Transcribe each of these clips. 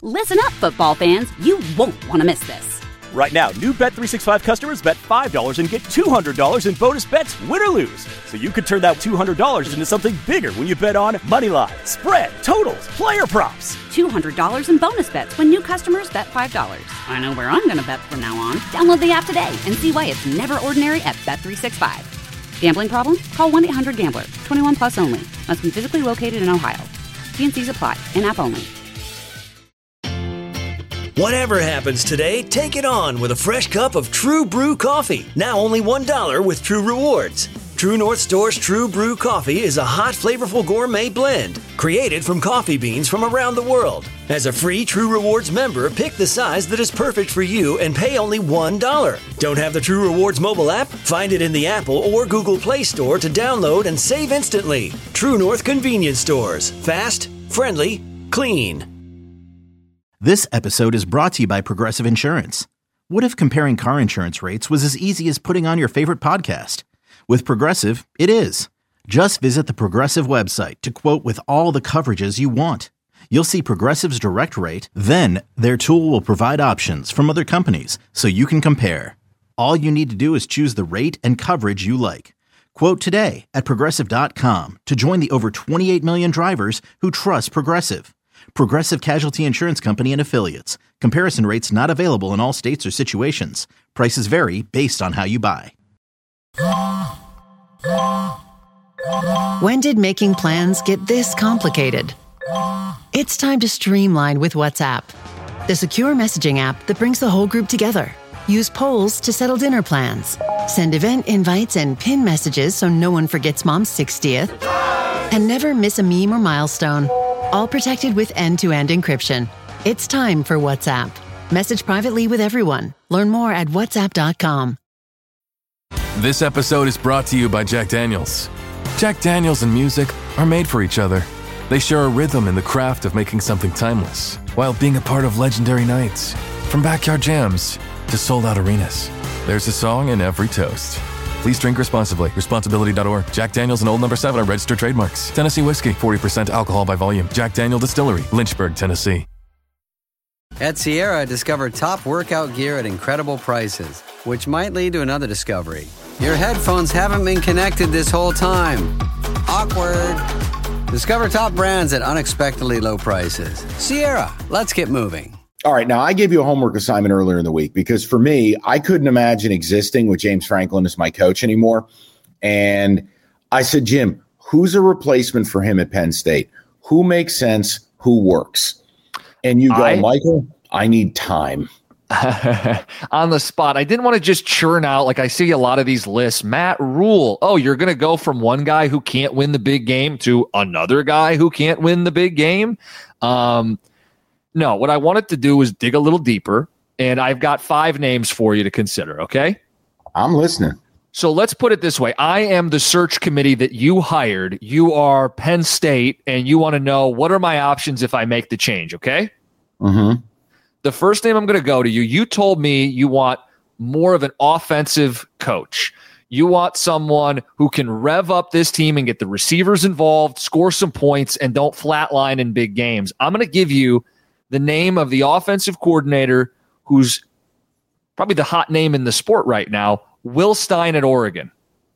Listen up, football fans. You won't want to miss this. Right now, new Bet365 customers bet $5 and get $200 in bonus bets, win or lose. So you could turn that $200 into something bigger when you bet on money line, spread, totals, player props. $200 in bonus bets when new customers bet $5. I know where I'm going to bet from now on. Download the app today and see why it's never ordinary at Bet365. Gambling problem? Call 1-800-GAMBLER. 21 plus only. Must be physically located in Ohio. T&Cs apply. In-app only. Whatever happens today, take it on with a fresh cup of True Brew coffee. Now only $1 with True Rewards. True North Store's True Brew coffee is a hot, flavorful gourmet blend created from coffee beans from around the world. As a free True Rewards member, pick the size that is perfect for you and pay only $1. Don't have the True Rewards mobile app? Find it in the Apple or Google Play Store to download and save instantly. True North Convenience Stores. Fast, friendly, clean. This episode is brought to you by Progressive Insurance. What if comparing car insurance rates was as easy as putting on your favorite podcast? With Progressive, it is. Just visit the Progressive website to quote with all the coverages you want. You'll see Progressive's direct rate, then their tool will provide options from other companies so you can compare. All you need to do is choose the rate and coverage you like. Quote today at Progressive.com to join the over 28 million drivers who trust Progressive. Progressive Casualty Insurance Company and Affiliates. Comparison rates not available in all states or situations. Prices vary based on how you buy. When did making plans get this complicated? It's time to streamline with WhatsApp, the secure messaging app that brings the whole group together. Use polls to settle dinner plans. Send event invites and pin messages so no one forgets Mom's 60th. And never miss a meme or milestone. All protected with end-to-end encryption. It's time for WhatsApp. Message privately with everyone. Learn more at whatsapp.com. This episode is brought to you by Jack Daniels. Jack Daniels and music are made for each other. They share a rhythm in the craft of making something timeless, while being a part of legendary nights. From backyard jams to sold-out arenas, there's a song in every toast. Please drink responsibly. Responsibility.org. Jack Daniels and Old No. 7 are registered trademarks. Tennessee whiskey, 40% alcohol by volume. Jack Daniel Distillery, Lynchburg, Tennessee. At Sierra, discover top workout gear at incredible prices, which might lead to another discovery. Your headphones haven't been connected this whole time. Awkward. Discover top brands at unexpectedly low prices. Sierra, let's get moving. All right, now I gave you a homework assignment earlier in the week because for me, I couldn't imagine existing with James Franklin as my coach anymore. And I said, Jim, who's a replacement for him at Penn State? Who makes sense? Who works? And you go, Michael, I need time. On the spot. I didn't want to just churn out, like I see a lot of these lists. Matt Rule. Oh, you're going to go from one guy who can't win the big game to another guy who can't win the big game? No, what I wanted to do was dig a little deeper, and I've got 5 names for you to consider, okay? I'm listening. So let's put it this way. I am the search committee that you hired. You are Penn State, and you want to know what are my options if I make the change, okay? Mm-hmm. The first name I'm going to go to you told me you want more of an offensive coach. You want someone who can rev up this team and get the receivers involved, score some points, and don't flatline in big games. I'm going to give you the name of the offensive coordinator who's probably the hot name in the sport right now, Will Stein at Oregon.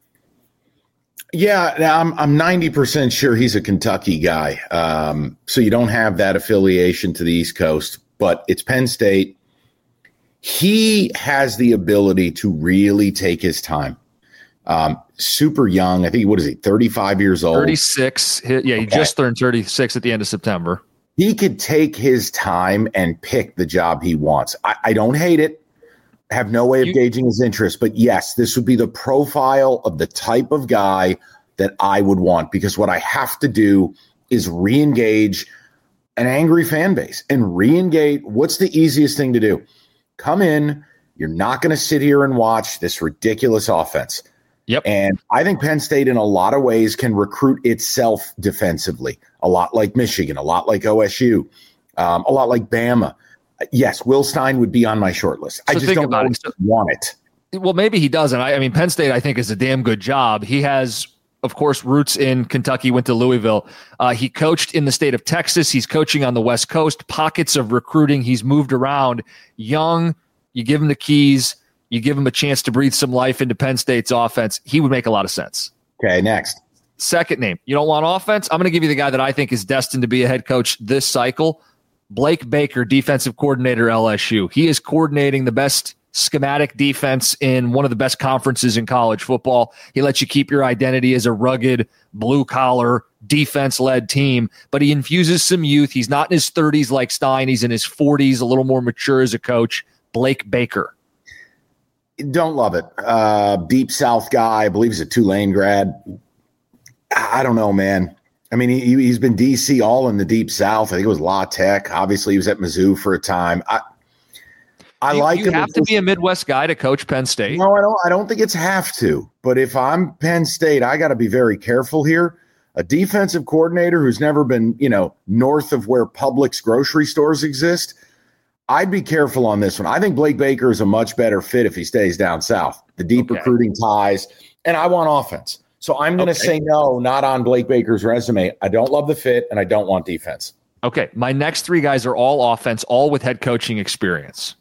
Yeah, I'm 90% sure he's a Kentucky guy. So you don't have that affiliation to the East Coast, but it's Penn State. He has the ability to really take his time. Super young. I think, what is he, 35 years old? 36. Yeah, he just turned 36 at the end of September. He could take his time and pick the job he wants. I don't hate it. I have no way of gauging his interest. But yes, this would be the profile of the type of guy that I would want, because what I have to do is re-engage an angry fan base and re-engage. What's the easiest thing to do? Come in. You're not going to sit here and watch this ridiculous offense. Yep. And I think Penn State in a lot of ways can recruit itself defensively, a lot like Michigan, a lot like OSU, a lot like Bama. Yes, Will Stein would be on my short list. I just don't want it. Well, maybe he doesn't. I mean, Penn State, I think, is a damn good job. He has of course, roots in Kentucky, went to Louisville. He coached in the state of Texas. He's coaching on the West Coast, pockets of recruiting. He's moved around. Young, you give him the keys, you give him a chance to breathe some life into Penn State's offense. He would make a lot of sense. Okay, next. Second name. You don't want offense? I'm going to give you the guy that I think is destined to be a head coach this cycle. Blake Baker, defensive coordinator, LSU. He is coordinating the best schematic defense in one of the best conferences in college football. He lets you keep your identity as a rugged, blue-collar, defense-led team, but he infuses some youth. He's not in his 30s like Stein. He's in his 40s, a little more mature as a coach. Blake Baker. Don't love it. Deep South guy. I believe he's a Tulane grad. I don't know, man. I mean, he's been DC all in the Deep South. I think it was La Tech. Obviously, he was at Mizzou for a time. I like him. You have to be a Midwest guy to coach Penn State. No, I don't think it's have to. But if I'm Penn State, I got to be very careful here. A defensive coordinator who's never been, north of where Publix grocery stores exist, I'd be careful on this one. I think Blake Baker is a much better fit if he stays down south. The deep recruiting ties, and I want offense. So I'm going to say no, not on Blake Baker's resume. I don't love the fit, and I don't want defense. Okay, my next three guys are all offense, all with head coaching experience.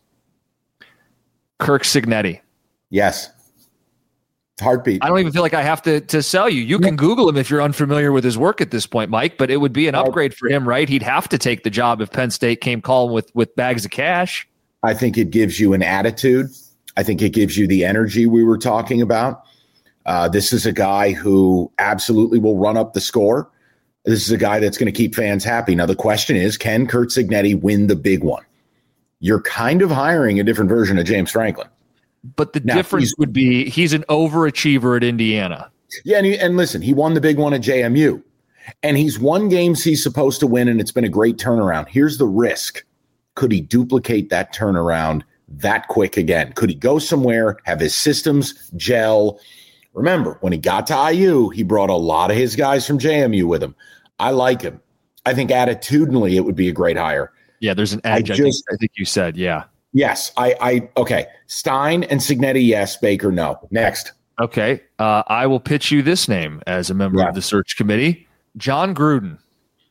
Kirk Cignetti. Yes. Heartbeat. I don't even feel like I have to sell you. You can Google him if you're unfamiliar with his work at this point, Mike, but it would be an upgrade for him, right? He'd have to take the job if Penn State came calling with bags of cash. I think it gives you an attitude. I think it gives you the energy we were talking about. This is a guy who absolutely will run up the score. This is a guy that's going to keep fans happy. Now, the question is, can Curt Cignetti win the big one? You're kind of hiring a different version of James Franklin. But the difference would be he's an overachiever at Indiana. Yeah, and listen, he won the big one at JMU. And he's won games he's supposed to win, and it's been a great turnaround. Here's the risk. Could he duplicate that turnaround that quick again? Could he go somewhere, have his systems gel? Remember, when he got to IU, he brought a lot of his guys from JMU with him. I like him. I think attitudinally it would be a great hire. Yeah, there's an edge, I think you said, yeah. Yes, okay. Stein and Cignetti, yes. Baker, no. Next. Okay, I will pitch you this name as a member of the search committee. John Gruden.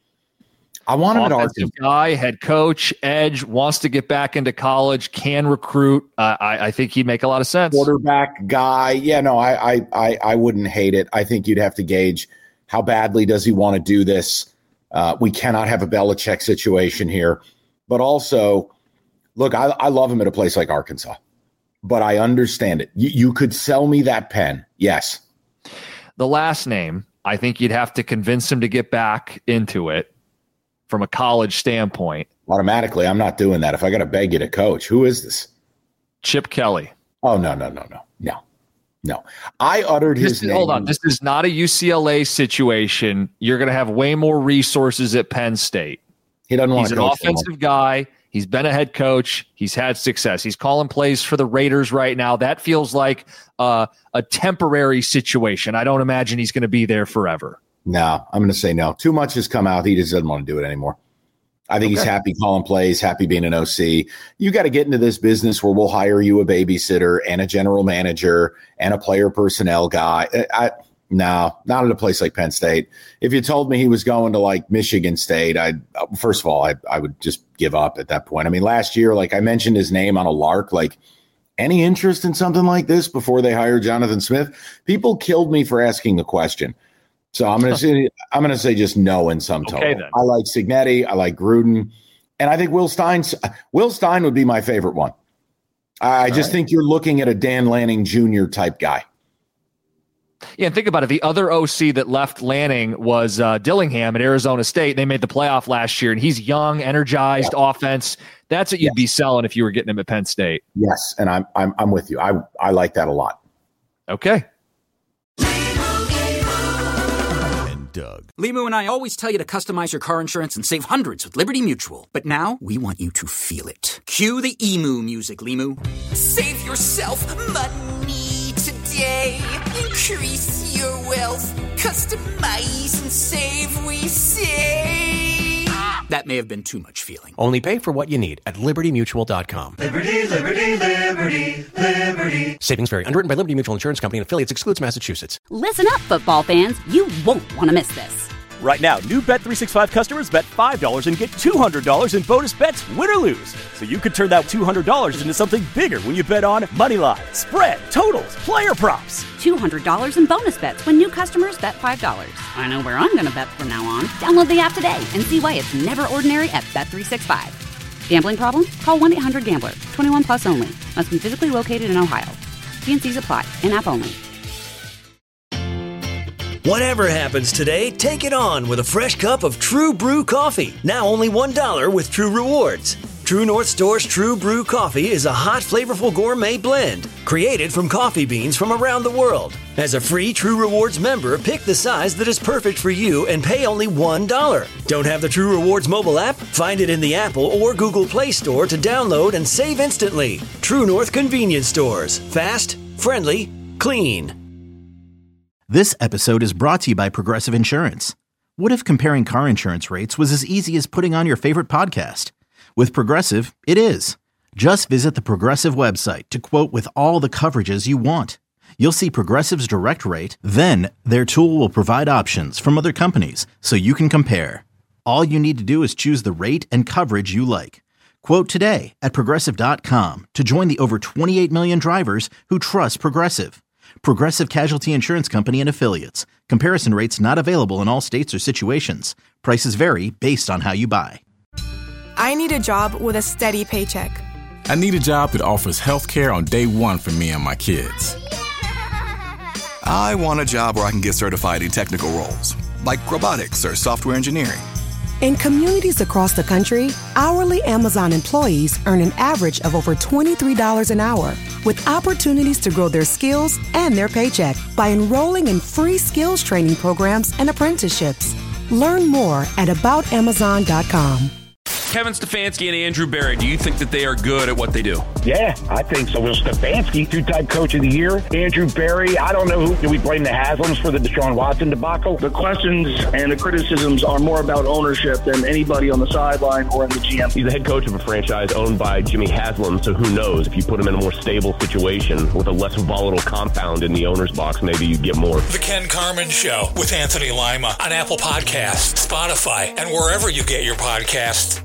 I want him at Arkansas. Guy, head coach, edge, wants to get back into college, can recruit. I think he'd make a lot of sense. Quarterback guy. Yeah, no, I wouldn't hate it. I think you'd have to gauge how badly does he want to do this. We cannot have a Belichick situation here. But also, look, I love him at a place like Arkansas, but I understand it. You could sell me that pen. Yes. The last name, I think you'd have to convince him to get back into it from a college standpoint. Automatically, I'm not doing that. If I got to beg you to coach, who is this? Chip Kelly. Oh, no. I uttered his name. Hold on. This is not a UCLA situation. You're going to have way more resources at Penn State. He doesn't want to coach. He's an offensive guy. He's been a head coach. He's had success. He's calling plays for the Raiders right now. That feels like a temporary situation. I don't imagine he's going to be there forever. No, I'm going to say no. Too much has come out. He just doesn't want to do it anymore. I think he's happy calling plays, happy being an OC. You got to get into this business where we'll hire you a babysitter and a general manager and a player personnel guy. No, not at a place like Penn State. If you told me he was going to like Michigan State, first of all, I would just give up at that point. I mean, last year, like I mentioned his name on a lark, like any interest in something like this before they hired Jonathan Smith? People killed me for asking the question. So I'm going to say just no in some total. Then. I like Cignetti. I like Gruden. And I think Will Stein would be my favorite one. I just think you're looking at a Dan Lanning Jr. type guy. Yeah, and think about it. The other OC that left Lanning was Dillingham at Arizona State. They made the playoff last year, and he's young, energized offense. That's what you'd be selling if you were getting him at Penn State. Yes, and I'm with you. I like that a lot. Okay. Doug. Limu and I always tell you to customize your car insurance and save hundreds with Liberty Mutual. But now, we want you to feel it. Cue the emu music, Limu. Save yourself money today. Increase your wealth. Customize and save, we say. That may have been too much feeling. Only pay for what you need at LibertyMutual.com. Liberty, liberty, liberty, liberty. Savings vary. Underwritten by Liberty Mutual Insurance Company and affiliates. Excludes Massachusetts. Listen up, football fans. You won't want to miss this. Right now, new Bet365 customers bet $5 and get $200 in bonus bets, win or lose. So you could turn that $200 into something bigger when you bet on moneyline, spread, totals, player props. $200 in bonus bets when new customers bet $5. I know where I'm going to bet from now on. Download the app today and see why it's never ordinary at Bet365. Gambling problem? Call 1-800-GAMBLER. 21 plus only. Must be physically located in Ohio. T&Cs apply. In-app only. Whatever happens today, take it on with a fresh cup of True Brew coffee. Now only $1 with True Rewards. True North Store's True Brew coffee is a hot, flavorful gourmet blend created from coffee beans from around the world. As a free True Rewards member, pick the size that is perfect for you and pay only $1. Don't have the True Rewards mobile app? Find it in the Apple or Google Play Store to download and save instantly. True North Convenience Stores. Fast, friendly, clean. This episode is brought to you by Progressive Insurance. What if comparing car insurance rates was as easy as putting on your favorite podcast? With Progressive, it is. Just visit the Progressive website to quote with all the coverages you want. You'll see Progressive's direct rate, then their tool will provide options from other companies so you can compare. All you need to do is choose the rate and coverage you like. Quote today at Progressive.com to join the over 28 million drivers who trust Progressive. Progressive Casualty Insurance Company and Affiliates. Comparison rates not available in all states or situations. Prices vary based on how you buy. I need a job with a steady paycheck. I need a job that offers health care on day one for me and my kids. I want a job where I can get certified in technical roles, like robotics or software engineering. In communities across the country, hourly Amazon employees earn an average of over $23 an hour, with opportunities to grow their skills and their paycheck by enrolling in free skills training programs and apprenticeships. Learn more at aboutamazon.com. Kevin Stefanski and Andrew Berry, do you think that they are good at what they do? Yeah, I think so. Well, Stefanski, two-time coach of the year. Andrew Berry, I don't know who. Do we blame the Haslams for the Deshaun Watson debacle? The questions and the criticisms are more about ownership than anybody on the sideline or in the GM. He's the head coach of a franchise owned by Jimmy Haslam, so who knows? If you put him in a more stable situation with a less volatile compound in the owner's box, maybe you'd get more. The Ken Carman Show with Anthony Lima on Apple Podcasts, Spotify, and wherever you get your podcasts.